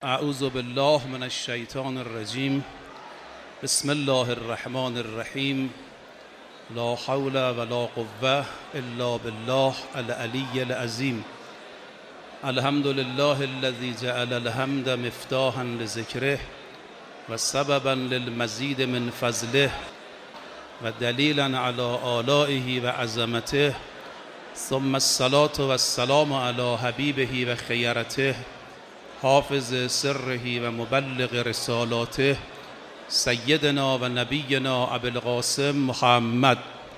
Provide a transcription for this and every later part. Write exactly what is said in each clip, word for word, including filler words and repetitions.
اعوذ بالله من الشیطان الرجیم. بسم الله الرحمن الرحیم. لا حول ولا قوة الا بالله العلی العظیم. الحمد لله الذي جعل الحمد مفتاحا لذکره و سببا للمزید من فضله و دلیلا علی آلائه و عظمته. ثم الصلاة والسلام علی حبیبه و خیرته حافظ سره و مبلغ رسالاته سیدنا و نبینا ابی القاسم محمد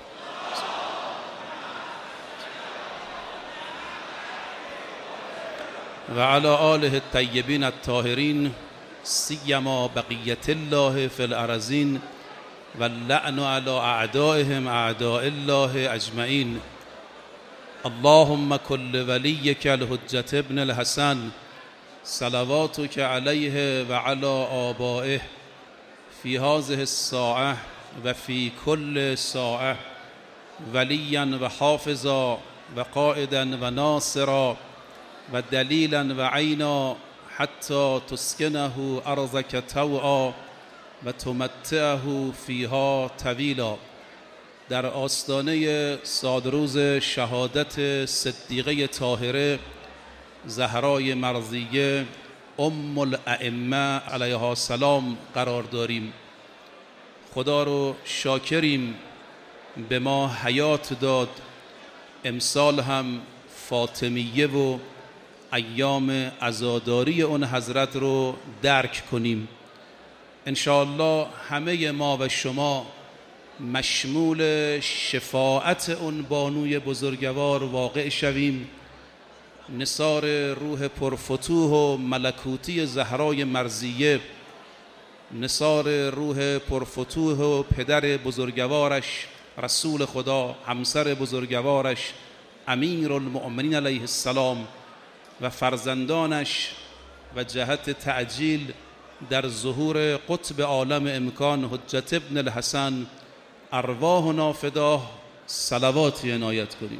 و علی آله الطیبین الطاهرین سیما بقیة الله فی الارضین و اللعن علی اعدائهم اعداء الله اجمعین. اللهم کل ولیک الحجة ابن الحسن صلواتك علیه و علی آبائه فی هذه الساعة و فی کل ساعة ولیا و حافظا و قائدا و ناصرا و دلیلا و عینا حتی تسکنه ارضک طوعا و تمتعه فیها طویلا. در آستانه سادروز شهادت صدیقه طاهره زهرای مرضیه ام الائمه علیها السلام قرار داریم. خدا رو شاکریم به ما حیات داد، امسال هم فاطمیه و ایام عزاداری اون حضرت رو درک کنیم. انشاءالله همه ما و شما مشمول شفاعت اون بانوی بزرگوار واقع شویم. نثار روح پرفتوح و ملکوتی زهرای مرضیه، نثار روح پرفتوح و پدر بزرگوارش رسول خدا، همسر بزرگوارش امیر المؤمنین علیه السلام و فرزندانش و جهت تعجیل در ظهور قطب عالم امکان حجت ابن الحسن ارواحنا فداه صلواتی عنایت کنیم.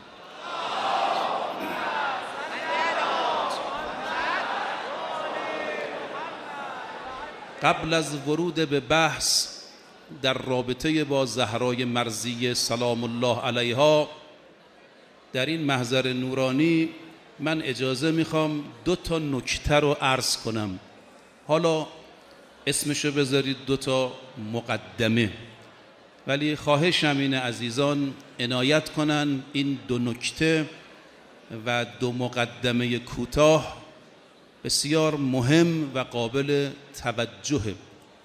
قبل از ورود به بحث در رابطه با زهرای مرضیه سلام الله علیها در این محضر نورانی من اجازه میخوام دو تا نکته رو عرض کنم. حالا اسمشو بذارید دو تا مقدمه، ولی خواهشم اینه عزیزان عنایت کنن این دو نکته و دو مقدمه کوتاه بسیار مهم و قابل توجهه.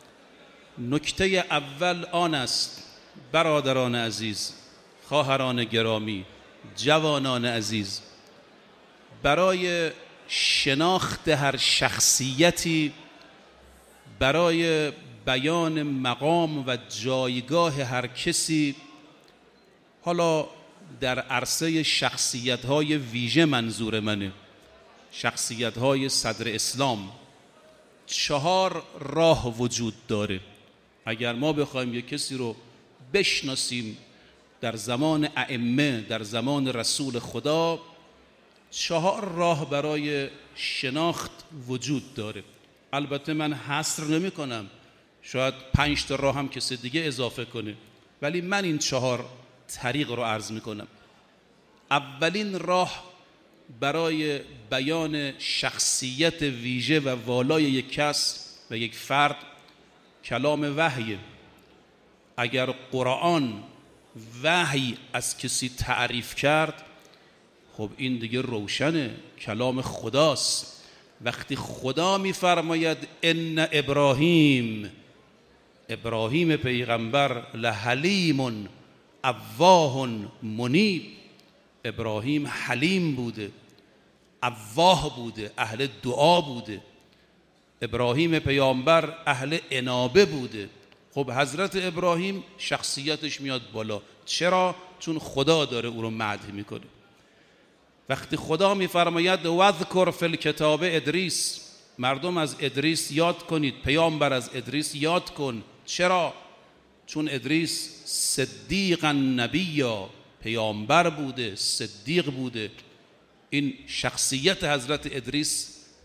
نکته اول آن است برادران عزیز، خواهران گرامی، جوانان عزیز، برای شناخت هر شخصیتی، برای بیان مقام و جایگاه هر کسی، حالا در عرصه شخصیت‌های ویژه منظور منه، شخصیت‌های صدر اسلام، چهار راه وجود داره. اگر ما بخوایم یک کسی رو بشناسیم در زمان ائمه، در زمان رسول خدا، چهار راه برای شناخت وجود داره. البته من حصر نمی کنم، شاید پنج تا راه هم کسی دیگه اضافه کنه، ولی من این چهار طریق رو عرض می کنم. اولین راه برای بیان شخصیت ویژه و والای یک کس و یک فرد کلام وحی. اگر قرآن وحی از کسی تعریف کرد، خب این دیگه روشنه، کلام خداست. وقتی خدا میفرماید ان ابراهیم، ابراهیم پیغمبر لحلیم اواه منیب، ابراهیم حلیم بوده، اواه بوده، اهل دعا بوده. ابراهیم پیامبر اهل انابه بوده. خب حضرت ابراهیم شخصیتش میاد بالا. چرا؟ چون خدا داره او رو مدح میکنه. وقتی خدا میفرماید واذکر فی الکتاب ادریس، مردم از ادریس یاد کنید، پیامبر از ادریس یاد کن. چرا؟ چون ادریس صدیق نبیا، پیامبر بوده، صدیق بوده. این شخصیت حضرت ادریس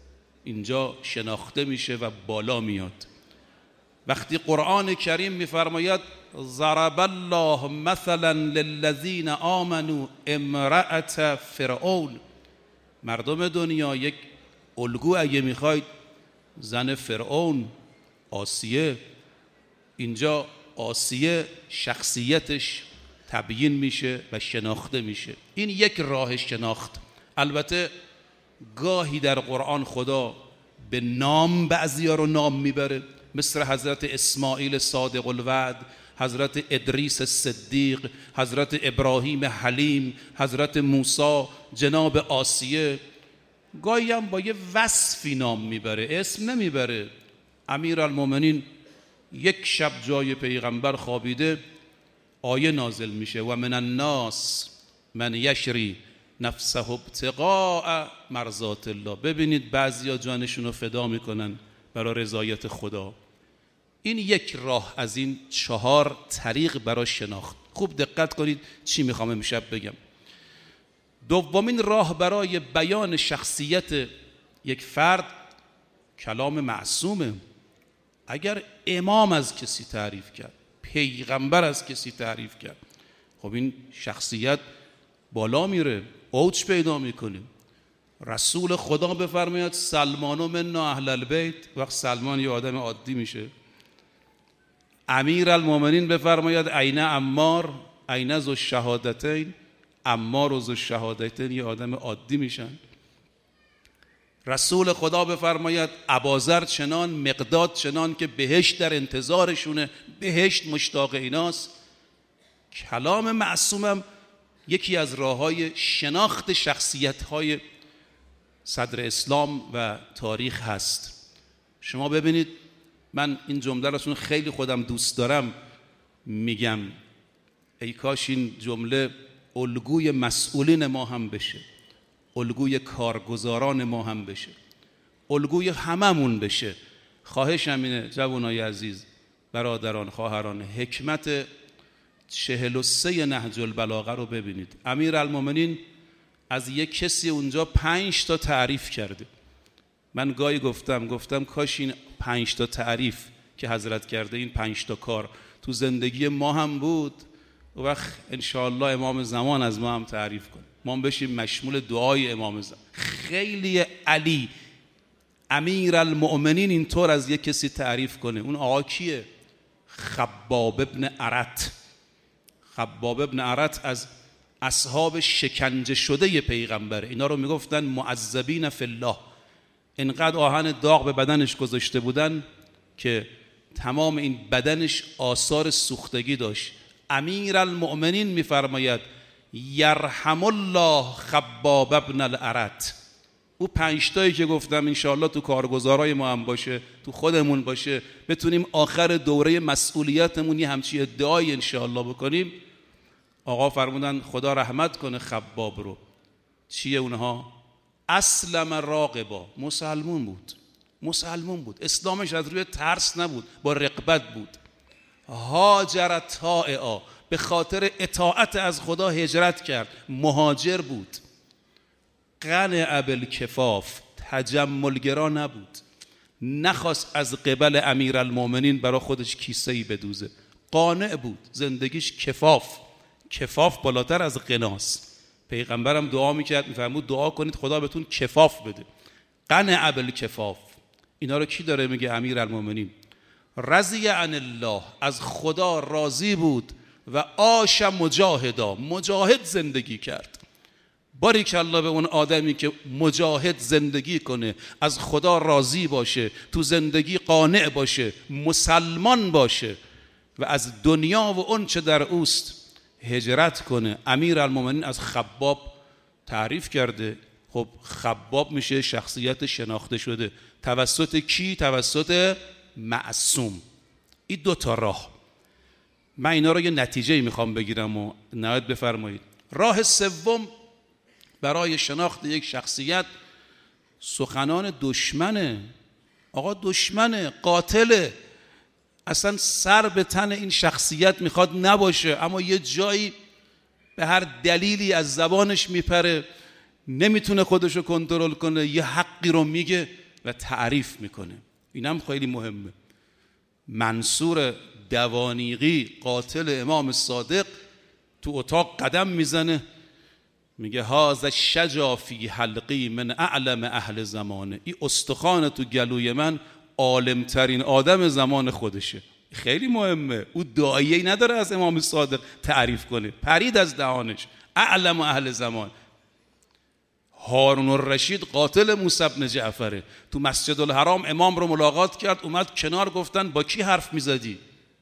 اینجا شناخته میشه و بالا میاد. وقتی قرآن کریم میفرماید ضرب الله مثلا للذین آمنوا امرأة فرعون، مردم دنیا یک الگو اگه میخواید زن فرعون آسیه، اینجا آسیه شخصیتش تبیین میشه و شناخته میشه. این یک راه شناخت. البته گاهی در قرآن خدا به نام بعضیا رو نام میبره، مثل حضرت اسماعیل صادق الوعد، حضرت ادریس صدیق، حضرت ابراهیم حلیم، حضرت موسی، جناب آسیه. گاهی هم با یه وصفی نام میبره، اسم نمیبره. امیرالمومنین یک شب جای پیغمبر خوابیده، آیه نازل میشه و من الناس من یشری نفسه ابتغاء مرضات الله. ببینید بعضیا جانشون رو فدا میکنن برای رضایت خدا. این یک راه از این چهار طریق برای شناخت. خوب دقت کنید چی میخوام امشب بگم. دومین راه برای بیان شخصیت یک فرد کلام معصومه. اگر امام از کسی تعریف کرد، پیغمبر از کسی تعریف کرد، خب این شخصیت بالا میره، اوج پیدا میکنه. رسول خدا بفرماید سلمان منا اهل البیت، وقت سلمان یه آدم عادی میشه. امیرالمومنین بفرماید عین عمار عین ذو الشهادتین، عمار و ذو الشهادتین یه آدم عادی میشن. رسول خدا بفرماید اباذر چنان، مقداد چنان که بهشت در انتظارشونه، بهشت مشتاق ایناست. کلام معصومم یکی از راه‌های شناخت شخصیت‌های صدر اسلام و تاریخ هست. شما ببینید، من این جمله رو خیلی خودم دوست دارم میگم، ای کاش این جمله الگوی مسئولین ما هم بشه، الگوی کارگزاران ما هم بشه، الگوی هممون بشه. خواهشم اینه جوانای عزیز، برادران، خواهران، حکمت چهل و سه نهج البلاغه رو ببینید. امیرالمومنین از یک کسی اونجا پنج تا تعریف کرده. من گاهی گفتم گفتم کاش این پنج تا تعریف که حضرت کرده، این پنج تا کار تو زندگی ما هم بود، و وقت انشاءالله امام زمان از ما هم تعریف کنه، ما هم بشیم مشمول دعای امام زمان. خیلی علی امیرالمؤمنین اینطور از یک کسی تعریف کنه. اون آقا کیه؟ خباب ابن ارت. خباب ابن ارت از اصحاب شکنجه شده پیغمبره. اینا رو میگفتن معذبین فی الله. اینقدر آهن داغ به بدنش گذاشته بودن که تمام این بدنش آثار سوختگی داشت. امیرالمؤمنین میفرماید یرحم الله خباب ابن الارت. او پنج تایی که گفتم انشاءالله تو کارگزارای ما هم باشه، تو خودمون باشه، بتونیم آخر دوره مسئولیتمون یه همچی ادعای انشاءالله بکنیم. آقا فرمودن خدا رحمت کنه خباب رو. چیه اونها؟ اسلم راغبا، مسلمون بود، مسلمون بود، اسلامش از روی ترس نبود، با رغبت بود. هاجر طائعا، به خاطر اطاعت از خدا هجرت کرد، مهاجر بود. قنع بالکفاف، تجملگرا نبود، نخواست از قبل امیرالمؤمنین برای خودش کیسه‌ای بدوزه، قانع بود، زندگیش کفاف. کفاف بالاتر از غناست. پیغمبرم دعا میکرد، میفرمود دعا کنید خدا بهتون کفاف بده. قنع بالکفاف. اینا رو کی داره میگه؟ امیرالمؤمنین. رضی عن الله، از خدا راضی بود. و عاش مجاهدا، مجاهد زندگی کرد. باریکالله به اون آدمی که مجاهد زندگی کنه، از خدا راضی باشه، تو زندگی قانع باشه، مسلمان باشه و از دنیا و اون چه در اوست هجرت کنه. امیرالمؤمنین از خباب تعریف کرده. خب خباب میشه شخصیت شناخته شده. توسط کی؟ توسط معصوم. این دو تا راه. من اینا رو یه نتیجه میخوام بگیرم و نهایت بفرمایید. راه سوم برای شناخت یک شخصیت سخنان دشمنه. آقا دشمنه، قاتله، اصلا سر به تن این شخصیت میخواد نباشه، اما یه جایی به هر دلیلی از زبانش میپره، نمیتونه خودشو کنترل کنه، یه حقی رو میگه، و تعریف میکنه. اینم خیلی مهمه. منصور دوانیقی قاتل امام صادق تو اتاق قدم میزنه، میگه هذا الشجا فی حلقی من اعلم اهل زمانه. این استخوان تو گلوی من عالمترین آدم زمان خودشه. خیلی مهمه. او داعیه‌ای نداره از امام صادق تعریف کنه، پرید از دهانش. اعلم اهل زمان. هارون الرشید قاتل موسی بن جعفره، تو مسجد الحرام امام رو ملاقات کرد، اومد کنار، گفتن با کی حرف میزدی؟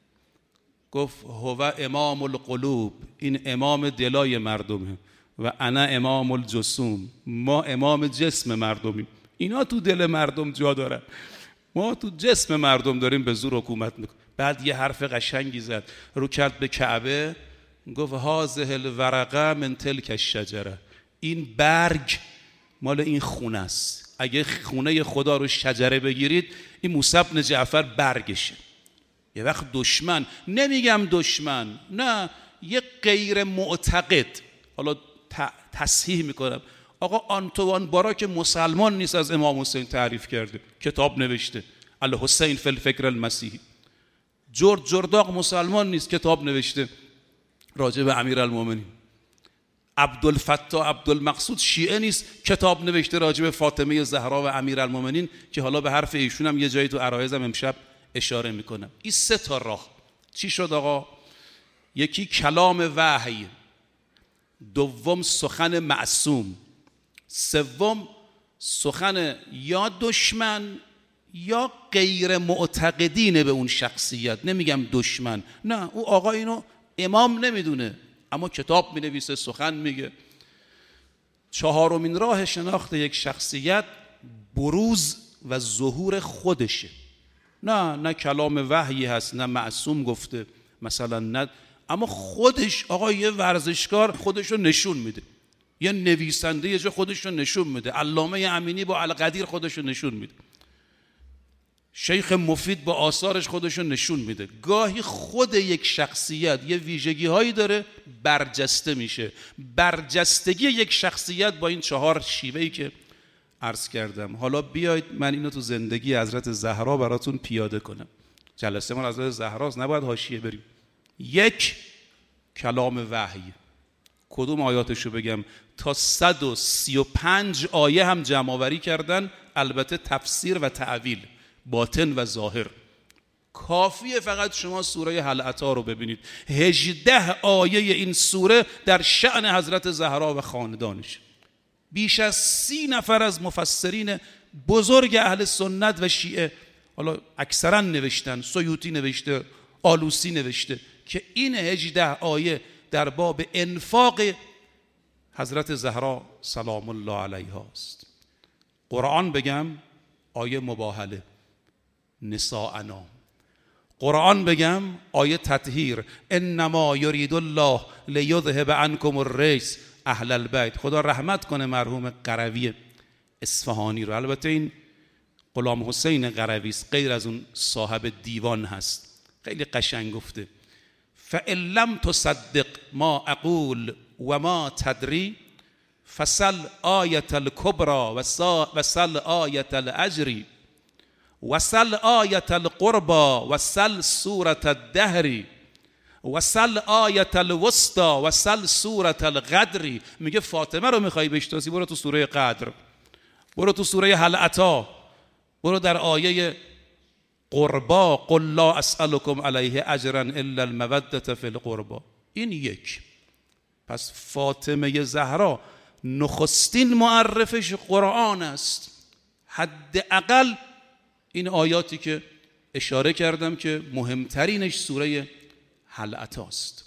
گفت هو امام القلوب، این امام دلای مردمه، و انا امام الجسوم، ما امام جسم مردمیم. اینا تو دل مردم جا دارن، ما تو جسم مردم داریم به زور حکومت میکنیم. بعد یه حرف قشنگی زد، رو کرد به کعبه، گفت هذه الورقه من تلک الشجره، این برگ مال این خونه است. اگه خونه خدا رو شجره بگیرید، این موسی بن جعفر برگشه. یه وقت دشمن، نمیگم دشمن، نه، یه غیر معتقد، حالا تصحیح میکنم، آقا آنتوان بارا که مسلمان نیست از امام حسین تعریف کرده، کتاب نوشته الحسین فی الفکر المسیحی. جورج جرداق مسلمان نیست، کتاب نوشته راجع به امیرالمومنین. عبدالفتاح عبدالمقصود شیعه نیست، کتاب نوشته راجع به فاطمه زهرا و امیرالمومنین که حالا به حرف ایشون هم یه جایی تو عرایضم امشب اشاره میکنم. این سه تا راه چی شد آقا؟ یکی کلام وحی، دوم سخن معصوم، سوم سخن یا دشمن یا غیر معتقدین به اون شخصیت. نمیگم دشمن، نه، او آقا اینو امام نمیدونه اما کتاب مینویسه، سخن میگه. چهارمین راه شناخت یک شخصیت بروز و ظهور خودشه. نه نه کلام وحی هست، نه معصوم گفته مثلا، نه، اما خودش. آقا یه ورزشکار خودشو نشون میده، یه نویسنده یه جا خودشو نشون میده، علامه امینی با القدیر خودشو نشون میده، شیخ مفید با آثارش خودشو نشون میده. گاهی خود یک شخصیت یه ویژگی هایی داره، برجسته میشه. برجستگی یک شخصیت با این چهار شیوهی که عرض کردم. حالا بیایید من اینو تو زندگی حضرت زهرا براتون پیاده کنم. جلسه ما حضرت زهراست، نباید حاشیه بریم. یک، کلام وحی. کدوم آیاتشو بگم؟ تا صد و سی و پنج آیه هم جمع آوری کردن، البته تفسیر و تعویل، باطن و ظاهر. کافیه فقط شما سوره هل اتی رو ببینید، هجده آیه این سوره در شأن حضرت زهرا و خاندانش. بیش از سی نفر از مفسرین بزرگ اهل سنت و شیعه، حالا اکثرا نوشتن، سیوطی نوشته، آلوسی نوشته، که این هجده آیه در باب انفاق حضرت زهرا سلام الله علیها است. قرآن بگم آیه مباهله، نساءنا. قرآن بگم آیه تطهیر، انما یرید الله لیذهب عنکم الرجس اهل البیت. خدا رحمت کنه مرحوم قروی اصفهانی رو. البته این غلام حسین قروی است، غیر از اون صاحب دیوان هست. خیلی قشنگ گفته، فإن لم تصدق ما اقول و ما تدری فسل آیت الکبرى وسل آیت الاجری وسل آیت القربى وسل سورة الدهر وسل آیت الوسطى وسل سورة القدر. میگه فاطمه رو میخوای بشناسی، برو تو سوره قدر، برو تو سوره هل اتی، برو در آیه قربا، قل لا اسألكم علیه اجرا الا المودة فی القربا. این یک. پس فاطمه زهرا نخستین معرفش قرآن است، حداقل این آیاتی که اشاره کردم که مهمترینش سوره هل اتی است.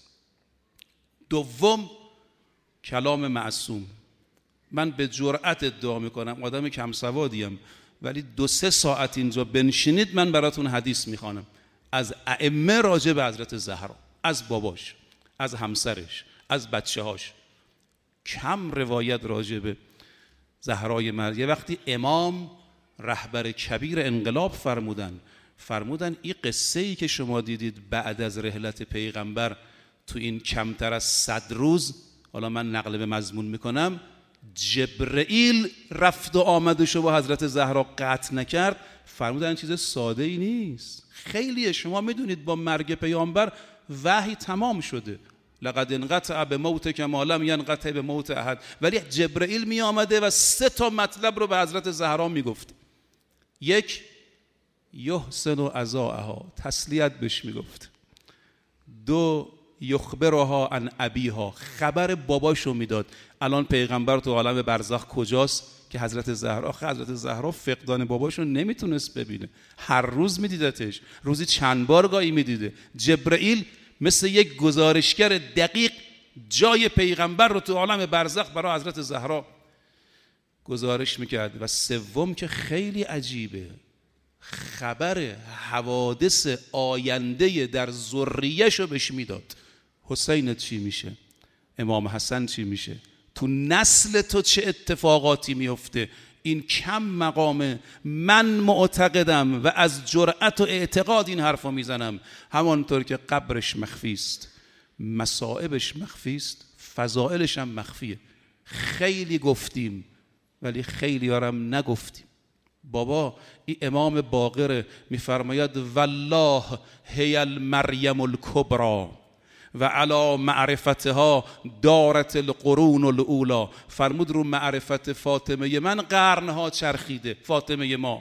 دوم، کلام معصوم. من به جرأت ادعا میکنم، آدم کم سوادیم، ولی دو سه ساعت اینجا بنشینید من براتون حدیث میخوانم از ائمه راجع به حضرت زهرا، از باباش، از همسرش، از بچه هاش. کم روایت راجع به زهرای مریم. یه وقتی امام رهبر کبیر انقلاب فرمودن فرمودن این قصه ای که شما دیدید بعد از رحلت پیغمبر تو این کمتر از صد روز، حالا من نقل به مضمون میکنم، جبرئیل رفت و آمدش و با حضرت زهرا قطع نکرد، فرمودن چیز ساده ای نیست. خیلیه، شما میدونید با مرگ پیامبر وحی تمام شده، لقد انقطع به موت کما لم ینقطع به موت احد، ولی جبرئیل می آمده و سه تا مطلب رو به حضرت زهرا میگفت. یک، یحسن عزاءها، تسلیت بهش میگفت. دو، یخبرها عن ابیها، خبر باباشو میداد. الان پیغمبر تو عالم برزخ کجاست که حضرت زهرا، حضرت زهرا فقدان باباشو نمیتونست ببینه، هر روز میدیدتش، روزی چند بار گاهی میدیده. جبرئیل مثل یک گزارشگر دقیق جای پیغمبر رو تو عالم برزخ برای حضرت زهرا گزارش میکرد. و سوم که خیلی عجیبه، خبر حوادث آینده در ذریه‌شو بهش میداد. حسین چی میشه؟ امام حسن چی میشه؟ تو نسل تو چه اتفاقاتی میفته؟ این کم مقامه. من معتقدم و از جرأت و اعتقاد این حرفو میزنم، همانطور که قبرش مخفی است، مصائبش مخفی است، فضائلش هم مخفیه. خیلی گفتیم ولی خیلی هارم نگفتیم. بابا این امام باقر میفرماید والله هی المریم الکبری و علی معرفتها دارت القرون الاولا. فرمود رو معرفت فاطمه من قرنها چرخیده. فاطمه ما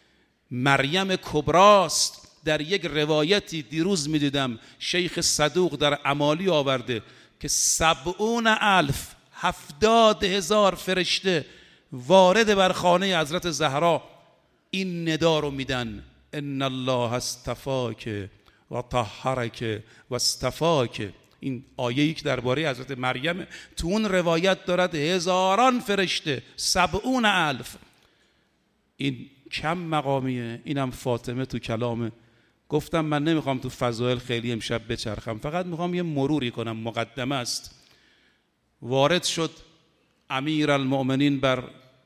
مریم کبراست. در یک روایتی دیروز میدیدم شیخ صدوق در امالی آورده که سبعون الف، هفتاد هزار فرشته وارد بر خانه حضرت زهرا این ندا رو میدن: ان الله اصطفاک و طهرک و اصطفاک. این آیه‌ای که درباره حضرت مریم تو اون روایت دارد هزاران فرشته، سبعون الف. این کم مقامیه. اینم فاطمه تو کلامه. گفتم من نمیخوام تو فضائل خیلی امشب بچرخم، فقط میخوام یه مروری کنم، مقدمه است. وارد شد امیر المؤمنین بر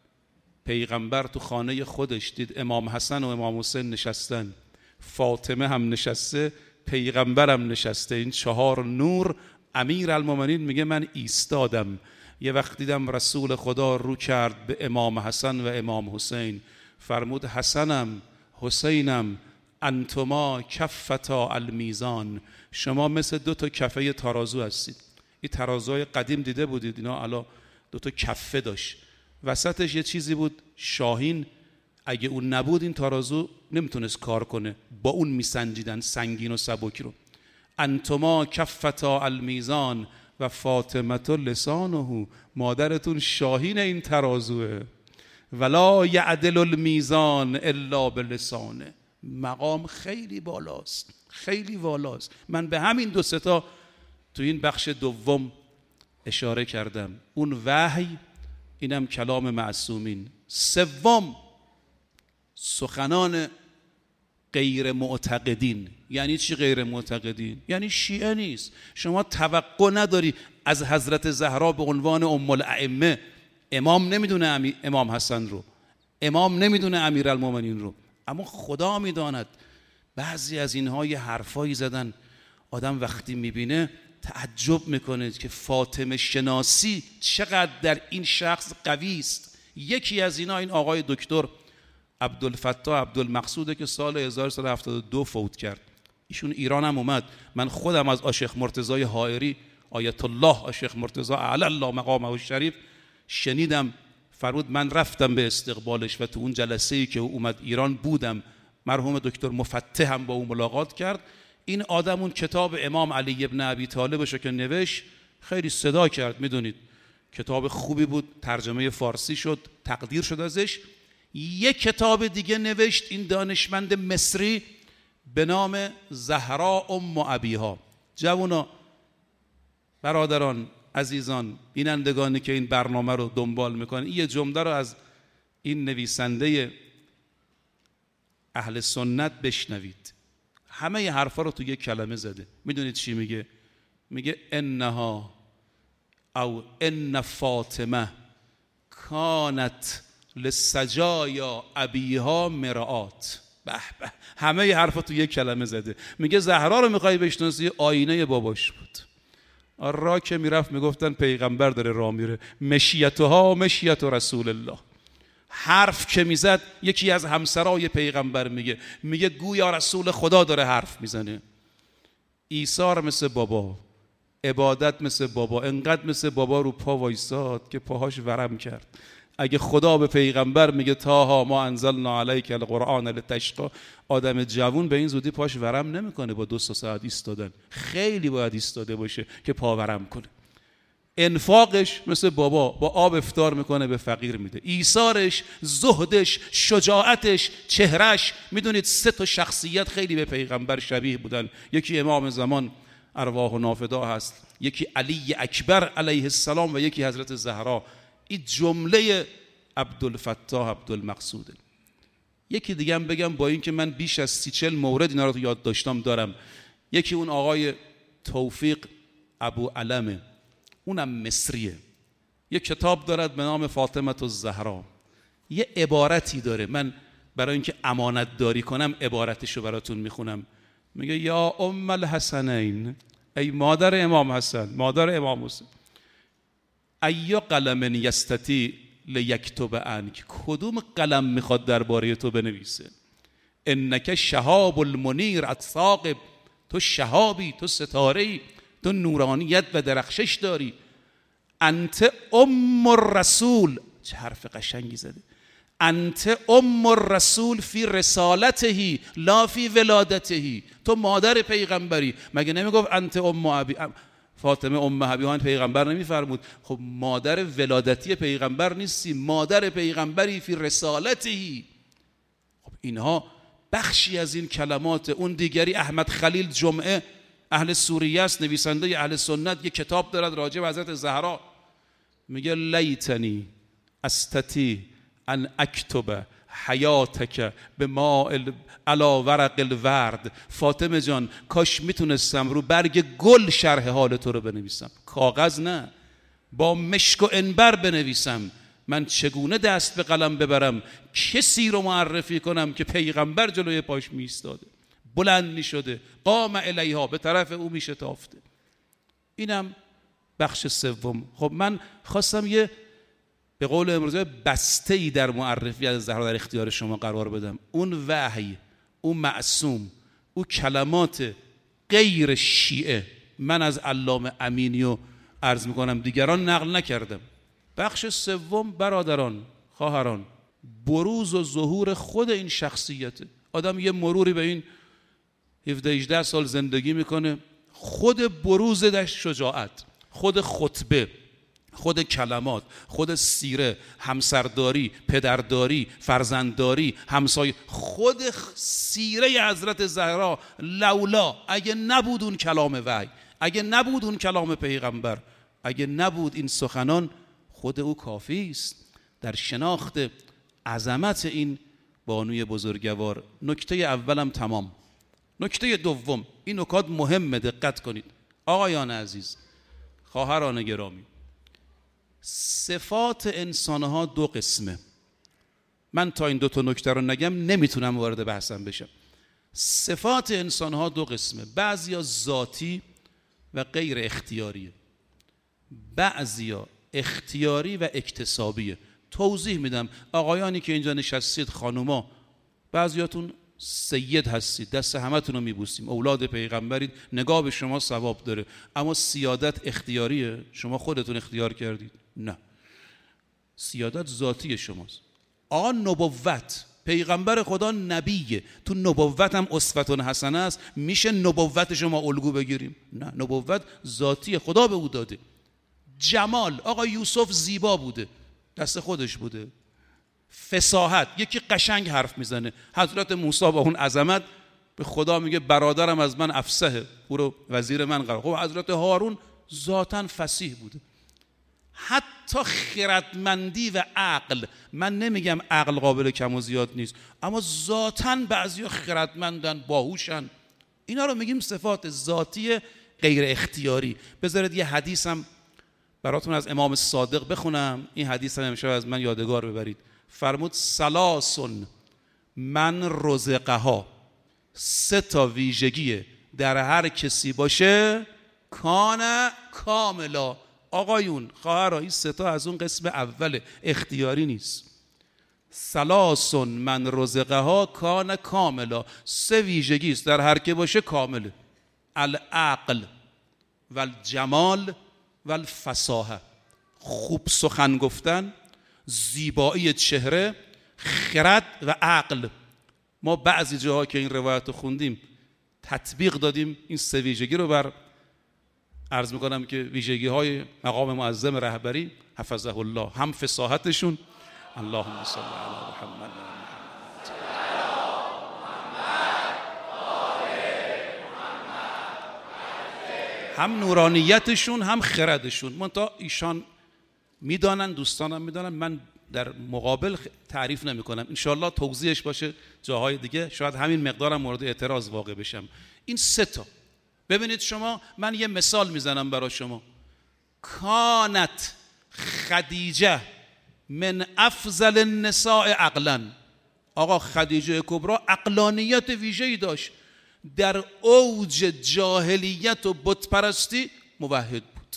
پیغمبر تو خانه خودش، دید امام حسن و امام حسین نشستن، فاطمه هم نشسته، پیغمبر هم نشسته، این چهار نور. امیر المؤمنین میگه من ایستادم، یه وقت دیدم رسول خدا رو کرد به امام حسن و امام حسین، فرمود حسنم حسینم انتما کفتا المیزان، شما مثل دو تا کفه ترازو هستید. این ترازوهای قدیم دیده بودید، اینا الان دو تا کفه داشت، وسطش یه چیزی بود شاهین، اگه اون نبود این ترازو نمیتونست کار کنه، با اون میسنجیدن سنگین و سبک رو. انتما کفتا المیزان و فاطمه لسانه، مادرتون شاهین این ترازوه. ولا یعدل المیزان الا بلسانه. مقام خیلی بالاست، خیلی بالاست. من به همین دو ستا تو این بخش دوم اشاره کردم. اون وحی، اینم کلام معصومین. سوم، سخنان غیر معتقدین. یعنی چی غیر معتقدین؟ یعنی شیعه نیست. شما توقع نداری از حضرت زهرا به عنوان ام الائمه، امام نمیدونه امام حسن رو، امام نمیدونه امیرالمومنین رو، اما خدا میداند. بعضی از اینها یه حرفایی زدن آدم وقتی میبینه تعجب میکنه که فاطمه شناسی چقدر در این شخص قوی است. یکی از اینا این آقای دکتر عبدالفتاح عبدالمقصوده که سال هزار و سیصد و هفتاد و دو فوت کرد. ایشون ایران هم اومد. من خودم از آشیخ مرتضی حائری، آیت الله آشیخ مرتضی اعلی الله مقامه الشریف شنیدم، فرمود من رفتم به استقبالش و تو اون جلسه‌ای که او اومد ایران بودم. مرحوم دکتر مفتح هم با او ملاقات کرد. این آدم اون کتاب امام علی ابن ابی طالبشو که نوشت خیلی صدا کرد، میدونید کتاب خوبی بود، ترجمه فارسی شد، تقدیر شد ازش. یک کتاب دیگه نوشت این دانشمند مصری به نام زهرا ام ابیها. جوونا، برادران، عزیزان، بینندگانی که این برنامه رو دنبال میکنن، این یه جمله رو از این نویسنده اهل سنت بشنوید. همه ی حرفا رو تو یک کلمه زده. میدونید چی میگه؟ میگه انها او ان فاطمه کانت لسجایا ابیها مرآت. به به، همه ی حرفا تو یک کلمه زده. میگه زهرا رو میخوای بشناسی، آینه باباش بود. را که میرفت میگفتن پیغمبر داره راه میره، مشیتها مشیت رسول الله. حرف که میزد یکی از همسرای پیغمبر میگه میگه گویا رسول خدا داره حرف میزنه. ایثار مثل بابا، عبادت مثل بابا، انقدر مثل بابا رو پا وایساد که پاهاش ورم کرد. اگه خدا به پیغمبر میگه تاها ما انزلنا علیک القرآن لتشقی، آدم جوون به این زودی پاش ورم نمیکنه با دو سه ساعت ایستادن، خیلی باید ایستاده باشه که پا ورم کنه. انفاقش مثل بابا، با آب افطار میکنه به فقیر میده. ایثارش، زهدش، شجاعتش، چهرش. میدونید سه تا شخصیت خیلی به پیغمبر شبیه بودن. یکی امام زمان ارواح و نافدا هست، یکی علی اکبر علیه السلام و یکی حضرت زهرا. این جمله عبدالفتاح عبدالمقصوده. یکی دیگه هم بگم، با این که من بیش از سی چل مورد اینا رو تو یاد داشتم دارم. یکی اون آقای توفیق ابو علمه، اونم مصریه، یه کتاب دارد به نام فاطمه الزهرا. یه عبارتی داره، من برای اینکه امانت داری کنم عبارتشو براتون میخونم. میگه یا ام الحسنین، ای مادر امام حسن، مادر امام حسین، ای قلم یستطیع لیکتب عنک، کدوم قلم میخواد درباره تو بنویسه؟ انک شهاب المنیر الثاقب، تو شهابی، تو ستاره‌ای، تو نورانیت و درخشش داری. انت ام الرسول، چه حرف قشنگی زده، انت ام الرسول فی رسالته لا فی ولادته، تو مادر پیغمبری. مگه نمیگفت انت ام ابی فاطمه ام حبیبان پیغمبر نمیفرمود؟ خب مادر ولادتی پیغمبر نیستی، مادر پیغمبری فی رسالته. خب اینها بخشی از این کلمات. اون دیگری احمد خلیل جمعه، اهل سوریه است، نویسنده اهل سنت، یک کتاب دارد راجع به حضرت زهرا. میگه لیتنی استطیع ان اکتب حیاتک به ما علی ورق الورد. فاطمه جان کاش میتونستم رو برگ گل شرح حال تو رو بنویسم، کاغذ نه، با مشک و عنبر بنویسم. من چگونه دست به قلم ببرم، کسی رو معرفی کنم که پیغمبر جلوی پاش میستاده، بلند میشده، قام الیها، به طرف او میشتافته. اینم بخش سوم. خب من خواستم یه به قول امروزه بسته ای در معرفی از زهرا در اختیار شما قرار بدم. اون وحی، اون معصوم، اون کلمات غیر شیعه، من از علامه امینیو عرض میکنم، دیگران نقل نکردم. بخش سوم برادران، خواهران، بروز و ظهور خود این شخصیته. آدم یه مروری به این هفده هجده سال زندگی میکنه، خود بروز در شجاعت، خود خطبه، خود کلمات، خود سیره، همسرداری، پدرداری، فرزندداری، همسایه، خود سیره حضرت زهرا. لولا، اگه نبود اون کلام وحی، اگه نبود اون کلام پیغمبر، اگه نبود این سخنان، خود او کافی است در شناخت عظمت این بانوی بزرگوار. نکته اولم تمام. نکته دوم، این نکات مهمه، دقت کنید آقایان عزیز، خواهران گرامی. صفات انسانها دو قسمه. من تا این دو تا نکته رو نگم نمیتونم وارد بحثم بشم. صفات انسانها دو قسمه، بعضیا ذاتی و غیر اختیاریه، بعضیا اختیاری و اکتسابیه. توضیح میدم. آقایانی که اینجا نشستید، خانوما، بعضیاتون سید هستید، دست همتون رو میبوسیم، اولاد پیغمبرید، نگاه به شما ثواب داره. اما سیادت اختیاریه؟ شما خودتون اختیار کردید؟ نه، سیادت ذاتی شماست. آقا نبوت، پیغمبر خدا نبیه، تو نبوت هم اسوه حسنه است، میشه نبوت شما الگو بگیریم؟ نه، نبوت ذاتی، خدا به او داده. جمال، آقا یوسف زیبا بوده، دست خودش بوده. فصاحت، یکی قشنگ حرف میزنه، حضرت موسی با اون عظمت به خدا میگه برادرم از من افصحه، او رو وزیر من قرار. خب حضرت هارون ذاتاً فصیح بوده. حتی خردمندی و عقل، من نمیگم عقل قابل کم و زیاد نیست، اما ذاتاً بعضیا خردمندن، باهوشن. اینا رو میگیم صفات ذاتی غیر اختیاری. بذارید یه حدیثم براتون از امام صادق بخونم، این حدیث هم امشب از من یادگار ببرید. فرمود سلاسن من رزقها، سه تا ویژگی در هر کسی باشه کان کاملا. آقایون خواهرها، این سه تا از اون قسم اول، اختیاری نیست. ثلاث من رزقها کان کاملا، سه ویژگی است در هر که باشه کامله: العقل و الجمال و الفصاحه. خوب سخن گفتن، زیبایی چهره، خرد و عقل. ما بعضی جاها که این روایت رو خوندیم تطبیق دادیم این سه ویژگی رو بر عرض میکنم که ویژگی های مقام معظم رهبری حفظه الله، هم فصاحتشون، اللهم صل علی محمد، هم نورانیتشون هم خردشون. منتها ایشان میدانن، دوستانم میدانن، من در مقابل تعریف نمی کنم. انشاءالله توضیحش باشه جاهای دیگه، شاید همین مقدارم مورد اعتراض واقع بشم. این سه تا ببینید شما، من یه مثال میزنم برای شما. کانت خدیجه من افضل النساء عقلا. آقا خدیجه کبرا عقلانیت ویژه‌ای داشت. در اوج جاهلیت و بت پرستی موحد بود.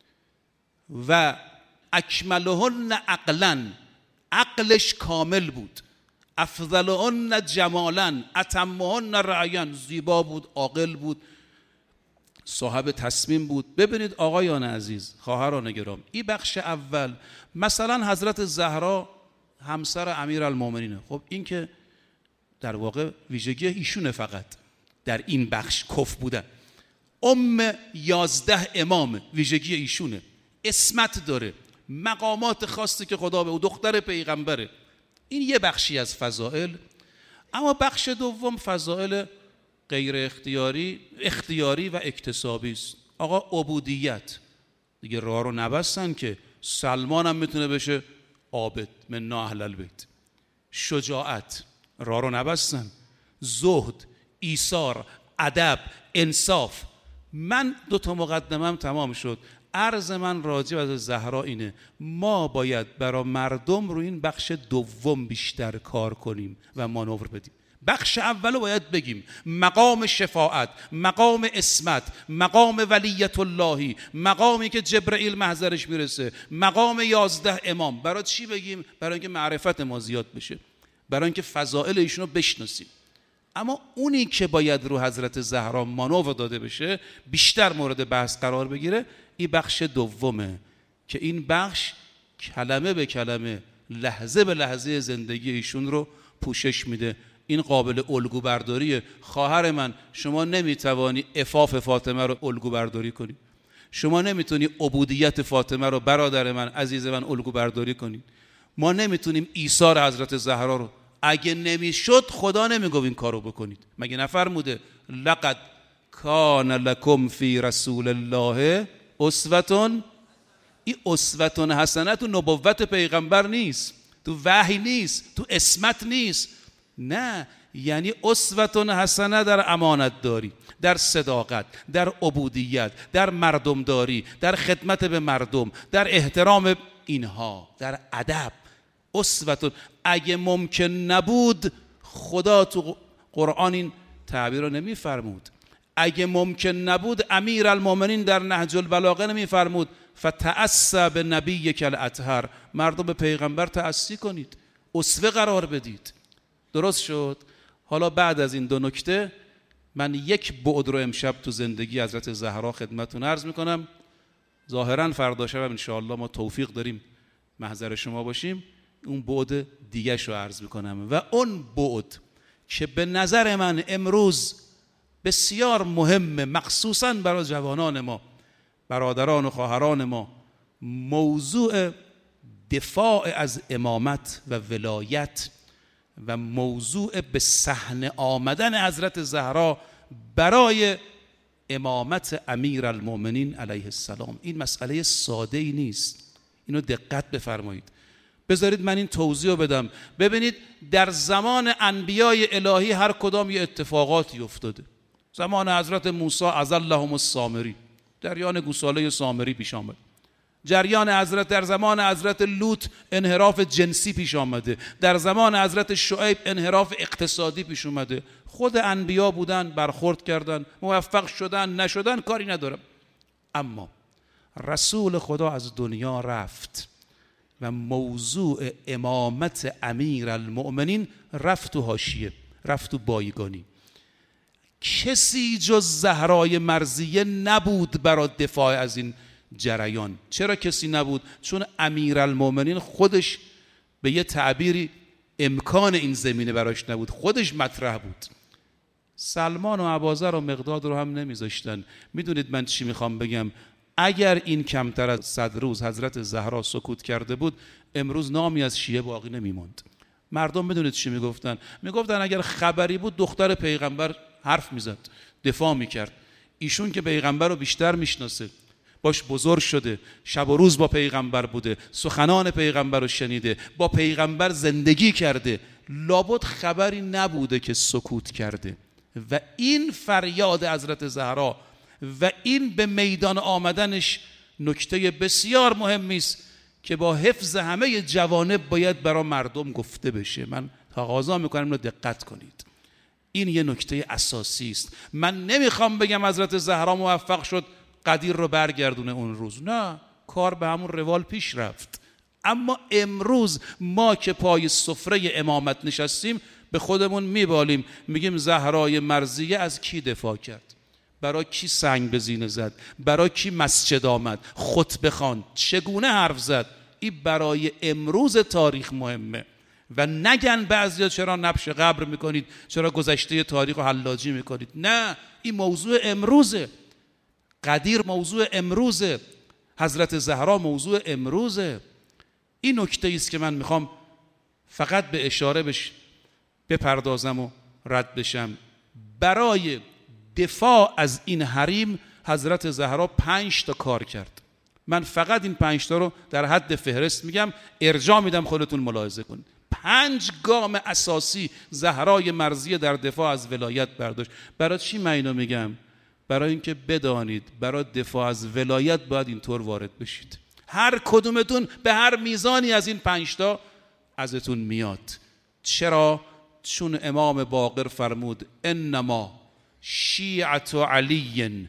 و اکملهن عقلا، عقلش کامل بود. افضلهن جمالا، اتمهن رعیا، زیبا بود، عاقل بود، صاحب تصمیم بود. ببینید آقایان عزیز، خواهران گرام، این بخش اول، مثلا حضرت زهرا همسر امیرالمومنینه. خب این که در واقع ویژگی ایشونه، فقط در این بخش کف بودن. ام یازده امام ویژگی ایشونه، اسمت داره، مقامات خاصی که خدا به او، دختر پیغمبره. این یه بخشی از فضائل. اما بخش دوم فضائل غیر اختیاری، اختیاری و اکتسابی است. آقا عبودیت دیگه راه رو نبستن که سلمان هم میتونه بشه عابد من اهل البیت. شجاعت راه رو نبستن. زهد، ایثار، ادب، انصاف. من دو تا مقدمم تمام شد. عرض من راجع به زهرا اینه، ما باید برای مردم رو این بخش دوم بیشتر کار کنیم و مانور بدیم. بخش اولو باید بگیم، مقام شفاعت، مقام اسمت، مقام ولیت اللهی، مقامی که جبرئیل محضرش میرسه، مقام یازده امام. برای چی بگیم؟ برای اینکه معرفت ما زیاد بشه، برای اینکه فضائل ایشونو بشناسیم. اما اونی که باید رو حضرت زهرا مانور داده بشه، بیشتر مورد بحث قرار بگیره، این بخش دومه که این بخش کلمه به کلمه، لحظه به لحظه زندگی ایشون رو پوشش میده. این قابل الگو برداریه. خواهر من، شما نمیتوانی عفاف فاطمه رو الگو برداری کنی. شما نمیتونی عبودیت فاطمه رو، برادر من عزیز من، الگو برداری کنی. ما نمیتونیم ایثار حضرت زهرا رو، اگه نمیشد خدا نمیگفت این کارو بکنید. مگه نفرموده لقد کان لکم فی رسول الله اسوة؟ این اسوة حسنه تو نبوت پیغمبر نیست، تو وحی نیست، تو اسمت نیست. نه، یعنی اسوة حسنه در امانت داری، در صداقت، در عبودیت، در مردمداری، در خدمت به مردم، در احترام اینها، در ادب. اسوة. اگه ممکن نبود خدا تو قرآن این تعبیر رو نمیفرمود. اگه ممکن نبود امیرالمومنین در نهج البلاغه نمیفرمود فتأسی بنبیک الاطهر، مردم به پیغمبر تأسی کنید، اسوه قرار بدید. درست شد؟ حالا بعد از این دو نکته من یک بعد رو امشب تو زندگی حضرت زهرا خدمتتون عرض میکنم. ظاهرا فردا شب ان شاء الله ما توفیق داریم محضر شما باشیم، اون بعد دیگه شو عرض میکنم. و اون بعد که به نظر من امروز بسیار مهمه، مخصوصا برای جوانان ما، برادران و خواهران ما، موضوع دفاع از امامت و ولایت و موضوع به صحنه آمدن حضرت زهرا برای امامت امیرالمومنین علیه السلام. این مسئله ساده ای نیست، اینو دقت بفرمایید. بذارید من این توضیح رو بدم. ببینید در زمان انبیای الهی هر کدام یه اتفاقاتی افتاده. زمان حضرت موسی اذلهم السامری، جریان گوساله سامری پیش آمد. جریان حضرت در زمان حضرت لوط انحراف جنسی پیش آمده. در زمان حضرت شعیب انحراف اقتصادی پیش اومده. خود انبیا بودن، برخورد کردن، موفق شدن نشدن کاری ندارم. اما رسول خدا از دنیا رفت و موضوع امامت امیر المؤمنین رفت تو حاشیه، رفت تو بایگانی. کسی جز زهرای مرضیه نبود برای دفاع از این جریان. چرا کسی نبود؟ چون امیرالمؤمنین خودش به یه تعبیری امکان این زمینه براش نبود، خودش مطرح بود. سلمان و ابوذر و مقداد رو هم نمیذاشتن. میدونید من چی میخوام بگم؟ اگر این کمتر از صد روز حضرت زهرا سکوت کرده بود، امروز نامی از شیعه باقی نمیموند. مردم بدونید چی میگفتن؟ میگفتن اگر خبری بود دختر پیغمبر حرف میزد، دفاع میکرد. ایشون که پیغمبر رو بیشتر میشناسه، باش بزرگ شده، شب و روز با پیغمبر بوده، سخنان پیغمبر رو شنیده، با پیغمبر زندگی کرده، لابد خبری نبوده که سکوت کرده. و این فریاد حضرت زهرا و این به میدان آمدنش نکته بسیار مهمی است که با حفظ همه جوانب باید برای مردم گفته بشه. من تقاضا میکنم اینو دقت کنید. این یه نکته اساسی است. من نمیخوام بگم حضرت زهرا موفق شد قدیر رو برگردونه اون روز، نه، کار به همون روال پیش رفت. اما امروز ما که پای سفره امامت نشستیم به خودمون میبالیم، میگیم زهرای مرضیه از کی دفاع کرد؟ برای کی سنگ به زینه زد؟ برای کی مسجد آمد؟ خطبه خواند؟ چگونه حرف زد؟ این برای امروز تاریخ مهمه. و نگن بعضیا چرا نبش قبر میکنید، چرا گذشته تاریخ رو حلاجی میکنید. نه، این موضوع امروزه. قدیر موضوع امروزه، حضرت زهرا موضوع امروزه. این نکته است که من میخوام فقط به اشاره بش بپردازم و رد بشم. برای دفاع از این حریم حضرت زهرا پنج تا کار کرد. من فقط این پنج تا رو در حد فهرست میگم، ارجاع میدم خودتون ملاحظه کنید. پنج گام اساسی زهرای مرضیه در دفاع از ولایت برداشت. برای چی من اینو میگم؟ برای اینکه بدانید برای دفاع از ولایت باید اینطور وارد بشید. هر کدومتون به هر میزانی از این پنج تا ازتون میاد. چرا؟ چون امام باقر فرمود انما شیعت علی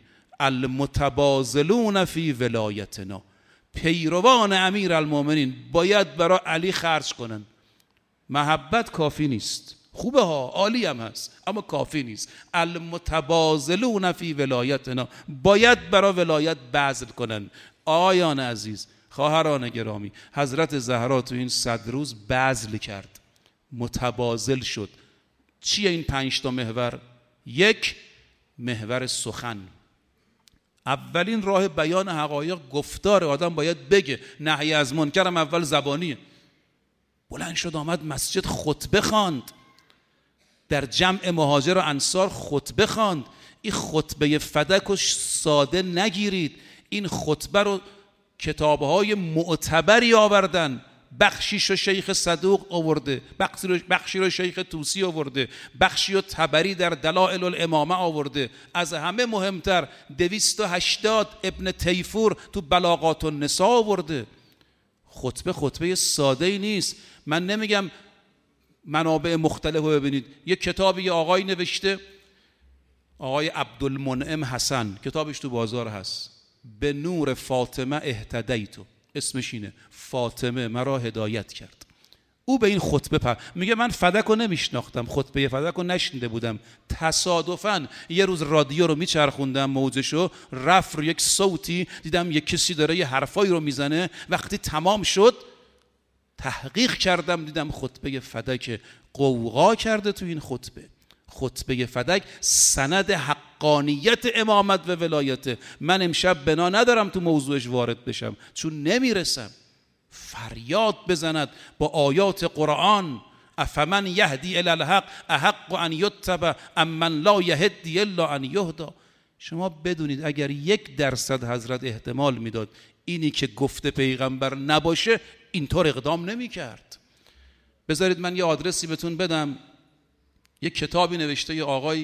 المتبازلون فی ولایتنا. پیروان امیر المؤمنین باید برای علی خرج کنن. محبت کافی نیست، خوبه ها، عالی هم هست، اما کافی نیست. المتبازلون فی ولایتنا، باید برای ولایت بذل کنن. آیان عزیز، خواهران گرامی، حضرت زهرا تو این صد روز بذل کرد، متبازل شد. چیه این پنج تا محور؟ یک، محور سخن. اولین راه بیان حقایق گفتار. آدم باید بگه. نهی از منکر هم اول زبانیه. بلند شد آمد مسجد خطبه خواند، در جمع مهاجر و انصار خطبه خواند. این خطبه فدک رو ساده نگیرید. این خطبه رو کتاب‌های معتبری آوردن. بخشیش رو شیخ صدوق آورده، بخشی رو شیخ طوسی آورده، بخشی رو طبری در دلائل الامامه آورده. از همه مهمتر دویست و هشتاد ابن تیفور تو بلاغات النساء آورده. خطبه خطبه ساده ای نیست. من نمیگم منابع مختلف رو ببینید. یک کتابی آقای نوشته، آقای عبدالمنعم حسن، کتابش تو بازار هست، به نور فاطمه اهتدیتو، اسمش اینه، فاطمه مرا هدایت کرد. او به این خطبه پر میگه من فدک رو نمیشناختم، خطبه فدک رو نشنیده بودم، تصادفاً یه روز رادیو رو میچرخوندم موجشو، رفت رو یک صوتی دیدم یک کسی داره یه حرفایی رو میزنه. وقتی تمام شد تحقیق کردم، دیدم خطبه فدک قوقا کرده تو این خطبه. خطبه فدک سند حقانیت امامت و ولایت. من امشب بنا ندارم تو موضوعش وارد بشم چون نمیرسم. فریاد بزند با آیات قرآن، افمن یهدی الی الحق احق ان یتبع امن لا یهدی الا ان یهدا. شما بدونید اگر یک درصد حضرت احتمال میداد اینی که گفته پیغمبر نباشه اینطور اقدام نمی کرد. بذارید من یه آدرسی بهتون بدم. یک کتابی نوشته یه آقای،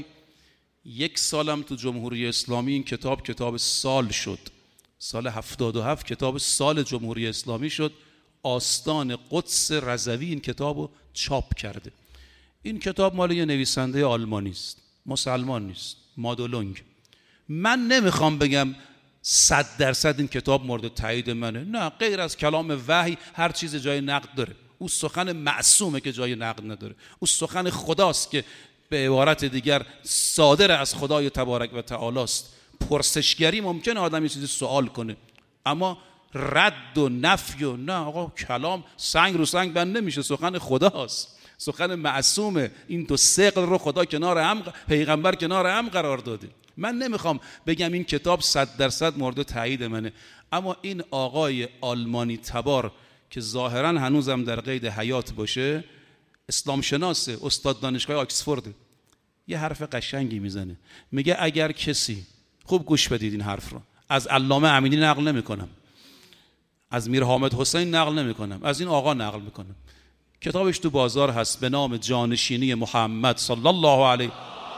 یک سالم تو جمهوری اسلامی این کتاب کتاب سال شد، سال هفتاد و هفت کتاب سال جمهوری اسلامی شد. آستان قدس رضوی این کتاب رو چاپ کرده. این کتاب مال یه نویسنده آلمانی است، مسلمان نیست، مادولونگ. من نمیخوام بگم صد درصد این کتاب مورد تایید منه. نه، غیر از کلام وحی هر چیز جای نقد داره. او سخن معصومه که جای نقد نداره. او سخن خداست که به عبارت دیگر صادر از خدای تبارک و تعالی است. پرسشگری ممکنه آدم یه چیزی سوال کنه، اما رد و نفی و نه آقا، کلام سنگ رو سنگ بند نمیشه، سخن خداست، سخن معصومه. این دو ثقل رو خدا کنار هم، پیغمبر کنار هم قرار داده. من نمیخوام بگم این کتاب صد درصد مورد تایید منه، اما این آقای آلمانی تبار که ظاهرا هنوزم در قید حیات باشه، اسلام شناسه، استاد دانشگاه آکسفورد، یه حرف قشنگی میزنه. میگه اگر کسی، خوب گوش بدید این حرف رو، از علامه امینی نقل نمی کنم، از میر حامد حسین نقل نمی کنم، از این آقا نقل میکنم. کتابش تو بازار هست به نام جانشینی محمد صلی الله علیه.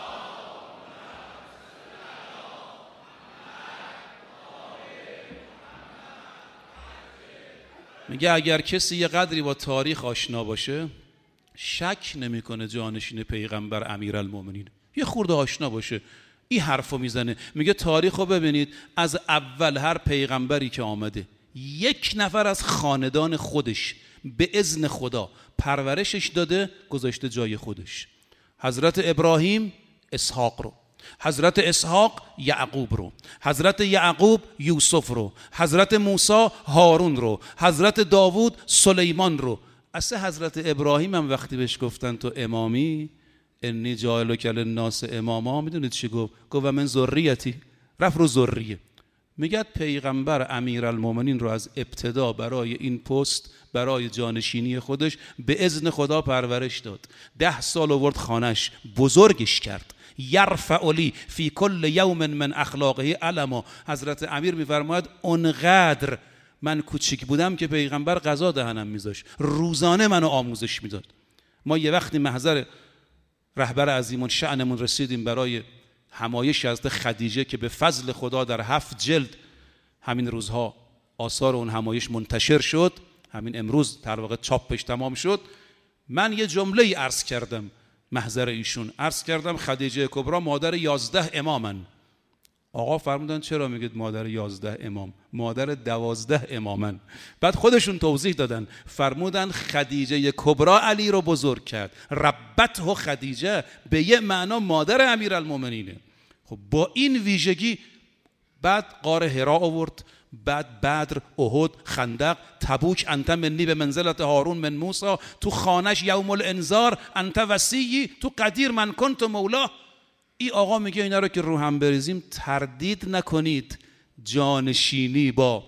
میگه اگر کسی یه قدری با تاریخ آشنا باشه، شک نمیکنه جانشین پیغمبر امیرالمومنین. یه خورده آشنا باشه، این حرفو میزنه. میگه تاریخو ببینید، از اول هر پیغمبری که آمده یک نفر از خاندان خودش به اذن خدا پرورشش داده، گذاشته جای خودش. حضرت ابراهیم اسحاق رو، حضرت اسحاق یعقوب رو، حضرت یعقوب یوسف رو، حضرت موسی هارون رو، حضرت داوود سلیمان رو. اصلا حضرت ابراهیم هم وقتی بهش گفتن تو امامی، انی جاعلک للناس اماما، میدونید چی گفت؟ گفت و من ذریتی، رفت رو ذریه. میگه پیغمبر امیرالمومنین رو از ابتدا برای این پست، برای جانشینی خودش به اذن خدا پرورش داد. ده سال آورد خانش، بزرگش کرد. یرفع لی فی کل یوم من اخلاقه علما. حضرت امیر میفرماید اونقدر من کوچیک بودم که پیغمبر غذا دهنم میذاشت، روزانه منو آموزش میداد. ما یه وقتی محضر رهبر عظیمون شأنمون رسیدیم برای همایش حضرت خدیجه که به فضل خدا در هفت جلد همین روزها آثار اون همایش منتشر شد، همین امروز در واقع چاپش تمام شد. من یه جمله عرض کردم محضر ایشون، عرض کردم خدیجه کبرا مادر یازده امامن. آقا فرمودن چرا میگید مادر یازده امام؟ مادر دوازده امامن. بعد خودشون توضیح دادن، فرمودن خدیجه کبرا علی رو بزرگ کرد، ربته خدیجه، به یه معنا مادر امیرالمومنینه. خب با این ویژگی بعد غار حرا آورد، بعد بدر، احد، خندق، تبوک. انت منی به منزلت هارون من موسی. تو خانش یوم الانذار انت وصیی، تو قدیر من کنت مولا. این آقا میگه اینا رو که رو هم بریزیم تردید نکنید، جانشینی با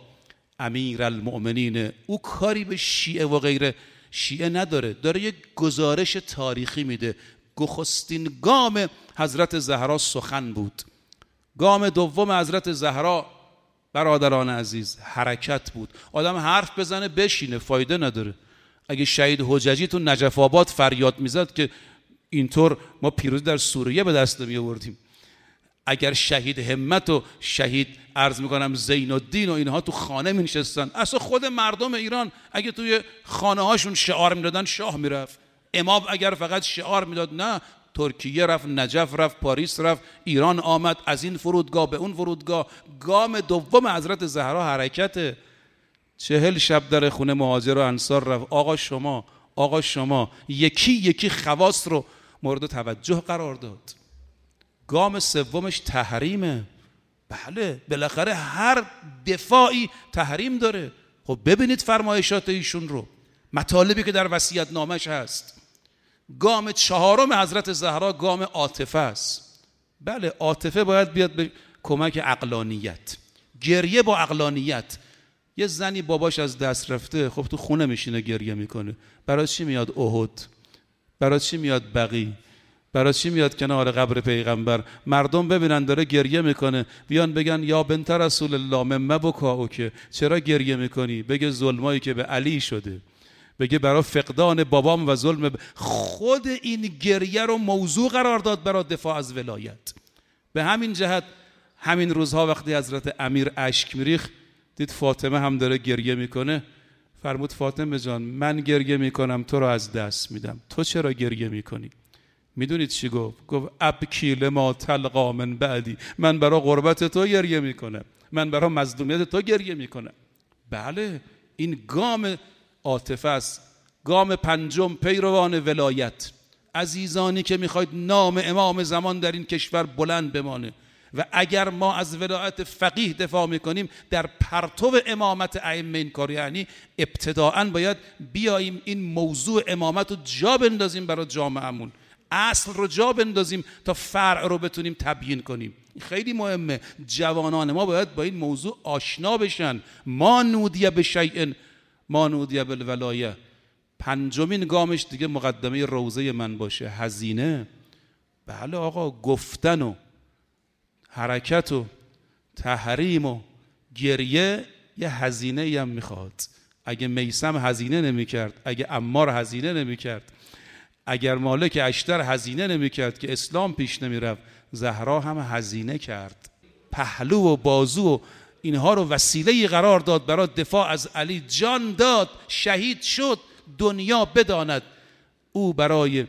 امیرالمؤمنین او کاری به شیعه و غیر شیعه نداره. داره یک گزارش تاریخی میده. نخستین گام حضرت زهرا سخن بود. گام دوم حضرت زهرا برادران عزیز حرکت بود. آدم حرف بزنه بشینه فایده نداره. اگه شهید حججی تو نجف آباد فریاد میزد که اینطور ما پیروزی در سوریه به دست نمی آوردیم، اگر شهید همت و شهید عرض میکنم زین الدین و اینها تو خانه می نشستن، اصلا خود مردم ایران اگه توی خانه هاشون شعار میدادن شاه میرفت. امام اگر فقط شعار میداد، نه، ترکیه رفت، نجف رفت، پاریس رفت، ایران آمد، از این فرودگاه به اون فرودگاه. گام دوم حضرت زهرا حرکت. چهل شب در خونه مهاجر و انصار رفت. آقا شما آقا شما یکی یکی خواص رو مورد توجه قرار داد. گام سومش تحریمه. بله، بالاخره هر دفاعی تحریم داره. خب ببینید فرمایشات ایشون رو، مطالبی که در وصیت نامش هست. گام چهارم حضرت زهرا گام عاطفه است. بله، عاطفه باید بیاد به کمک عقلانیت. گریه با عقلانیت. یه زنی باباش از دست رفته، خب تو خونه میشینه گریه میکنه. برای چی میاد احد؟ برای چی میاد بقی؟ برای چی میاد کنار قبر پیغمبر؟ مردم ببینن داره گریه میکنه، بیان بگن یا بنت رسول الله مما بکاؤک، چرا گریه میکنی؟ بگه ظلمایی که به علی شده، بگه برای فقدان بابام و ظلم ب... خود این گریه رو موضوع قرار داد برای دفاع از ولایت. به همین جهت همین روزها وقتی حضرت امیر اشک میریخ، دید فاطمه هم داره گریه میکنه، فرمود فاطمه جان من گریه میکنم تو رو از دست میدم، تو چرا گریه میکنی؟ میدونید چی گفت؟ گفت ابکی لما تلقا من بعدی، من برای غربت تو گریه میکنم، من برای مظلومیت تو گریه میکنم. بله، این گام عاطفه است. گام پنجم، پیروان ولایت، عزیزانی که میخواید نام امام زمان در این کشور بلند بمانه و اگر ما از ولایت فقیه دفاع میکنیم در پرتو امامت ائمه این کار، یعنی ابتداءً باید بیاییم این موضوع امامت رو جا بندازیم برای جامعهمون، اصل رو جا بندازیم تا فرع رو بتونیم تبیین کنیم. خیلی مهمه. جوانان ما باید با این موضوع آشنا بشن. ما نودیه به شیء ما نودیه بالولایه. پنجمین گامش دیگه مقدمه روضه من باشه، هزینه. بله آقا، گفتن و حرکت و تحریم و گریه یه هزینه هم میخواد. اگه میثم هزینه نمی کرد، اگه عمار هزینه نمی کرد، اگر مالک اشتر هزینه نمی کرد که اسلام پیش نمی رفت، زهرا هم هزینه کرد. پهلو و بازو و اینها رو وسیله قرار داد برای دفاع از علی، جان داد، شهید شد. دنیا بداند او برای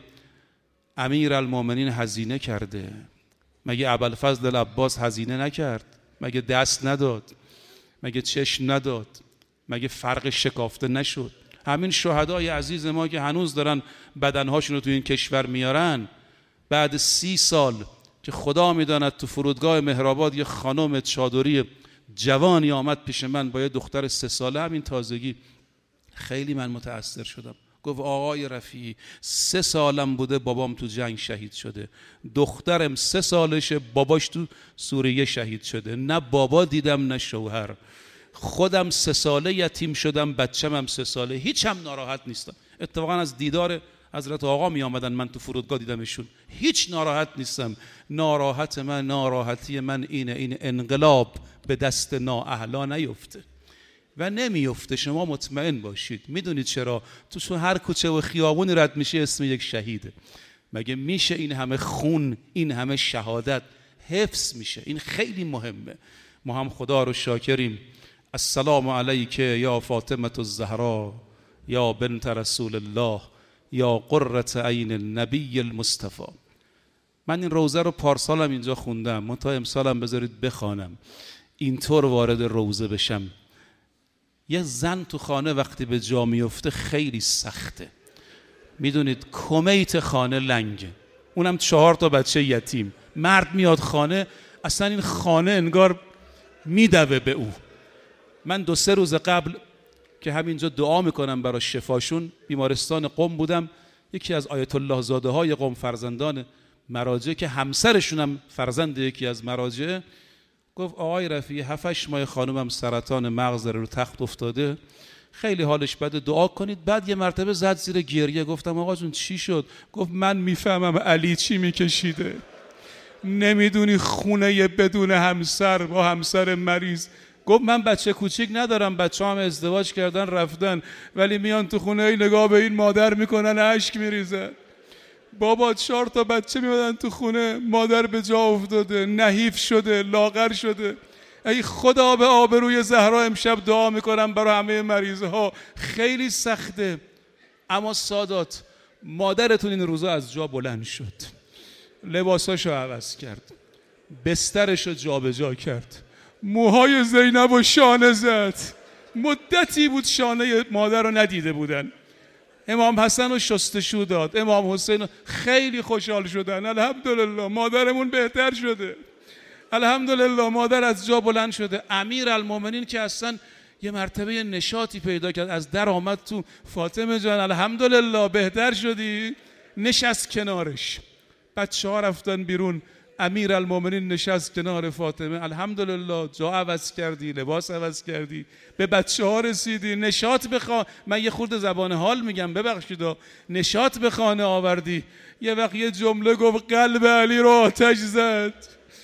امیر المومنین هزینه کرده. مگه ابوالفضل العباس هزینه نکرد؟ مگه دست نداد؟ مگه چشم نداد؟ مگه فرق شکافته نشد؟ همین شهدای عزیز ما که هنوز دارن بدنهاشون رو تو این کشور میارن، بعد سی سال که خدا میداند تو فرودگاه مهرآباد یه خانم چادری جوانی آمد پیش من با یه دختر سه ساله، همین تازگی، خیلی من متأثر شدم. گفت آقای رفیعی، سه سالم بوده بابام تو جنگ شهید شده، دخترم سه سالشه باباش تو سوریه شهید شده، نه بابا دیدم نه شوهر، خودم سه ساله یتیم شدم، بچم هم سه ساله، هیچ هم ناراحت نیستم. اتفاقا از دیدار حضرت آقا می آمدن، من تو فرودگاه دیدمشون، هیچ ناراحت نیستم. ناراحت من، ناراحتی من اینه، این انقلاب به دست نااهلا نیفته و نمیفته. شما مطمئن باشید. میدونید چرا؟ تو هر کوچه و خیابونی رد میشه اسم یک شهیده. مگه میشه این همه خون، این همه شهادت حفظ میشه؟ این خیلی مهمه. ما هم خدا رو شاکریم. السلام علیک یا فاطمه الزهرا یا بنت رسول الله یا قرة عین النبی المصطفى. من این روزه رو پارسالم اینجا خوندم، من تا امسالم بذارید بخوانم، اینطور وارد روزه بشم. یه زن تو خانه وقتی به جا میفته خیلی سخته. میدونید کمیت خانه لنگه، اونم چهار تا بچه یتیم. مرد میاد خانه، اصلا این خانه انگار میدوه به او. من دو سه روز قبل که همینجا دعا میکنم برای شفاشون، بیمارستان قم بودم. یکی از آیت الله زاده های قم، فرزندان مراجع که همسرشون هم فرزند یکی از مراجع، گفت آقای رفیعی هفتش ماه خانومم سرطان مغز رو تخت افتاده، خیلی حالش بده، دعا کنید. بعد یه مرتبه زد زیر گریه. گفتم آقا جون چی شد؟ گفت من میفهمم علی چی میکشیده. نمیدونی خونه بدون همسر با همسر مریض. گفت من بچه کوچیک ندارم، بچه هم ازدواج کردن رفتن، ولی میان تو خونه ای نگاه به این مادر میکنن، اشک میریزن. بابا چهار تا بچه میادن تو خونه، مادر به جا افتاده، نحیف شده، لاغر شده. ای خدا به آبروی زهرا امشب دعا میکنم برای همه مریض ها. خیلی سخته. اما سادات، مادرتون این روزا از جا بلند شد، لباساشو عوض کرد، بسترشو جا به جا کرد، موهای زینب و شانه زد. مدتی بود شانه مادر رو ندیده بودن. امام حسن رو شستشو داد، امام حسین. خیلی خوشحال شدن. الحمدلله مادرمون بهتر شده، الحمدلله مادر از جا بلند شده. امیر المومنین که اصلا یه مرتبه نشاطی پیدا کرد، از در آمد تو، فاطمه جان الحمدلله بهتر شدی، نشست کنارش. بچه ها رفتن بیرون، امیر المومنین نشست کنار فاطمه. الحمدلله جا عوض کردی، لباس عوض کردی، به بچه ها رسیدی، نشاط بخوا. من یه خورده زبان حال میگم ببخشید، نشاط به خانه آوردی. یه وقت یه جمله گفت قلب علی رو آتش زد.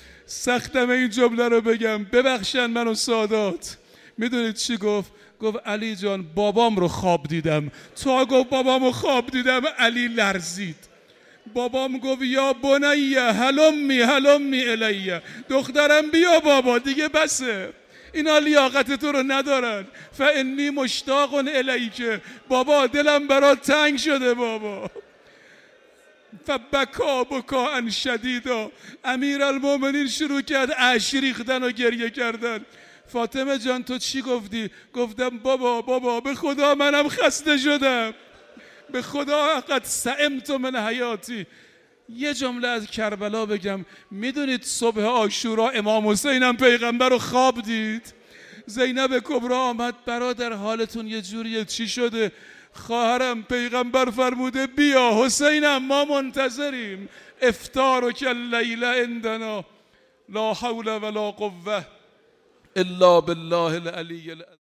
سختم این جمله رو بگم، ببخشن منو سادات. میدونید چی گفت؟ گفت علی جان بابام رو خواب دیدم. تا گفت بابام رو خواب دیدم علی لرزید. بابام گفت یا بنیه هلمی هلمی الیه، دخترم بیا بابا دیگه بسه، اینا لیاقت تو رو ندارن. فانی مشتاق الیک، بابا دلم برات تنگ شده بابا. فبکا بکا شدیدا. امیرالمومنین شروع کرد اشک ریختن و گریه کردن. فاطمه جان تو چی گفتی؟ گفتم بابا بابا به خدا منم خسته شدم، به خدا قد سئمت من حیاتی. یه جمله از کربلا بگم، میدونید صبح عاشورا امام حسینم پیغمبر رو خواب دید. زینب کبری آمد، برادر حالتون یه جوریه، چی شده؟ خواهرم پیغمبر فرموده بیا حسینم ما منتظریم، افطارک اللیل عندنا، لا حول ولا قوه الا بالله العلی العظیم.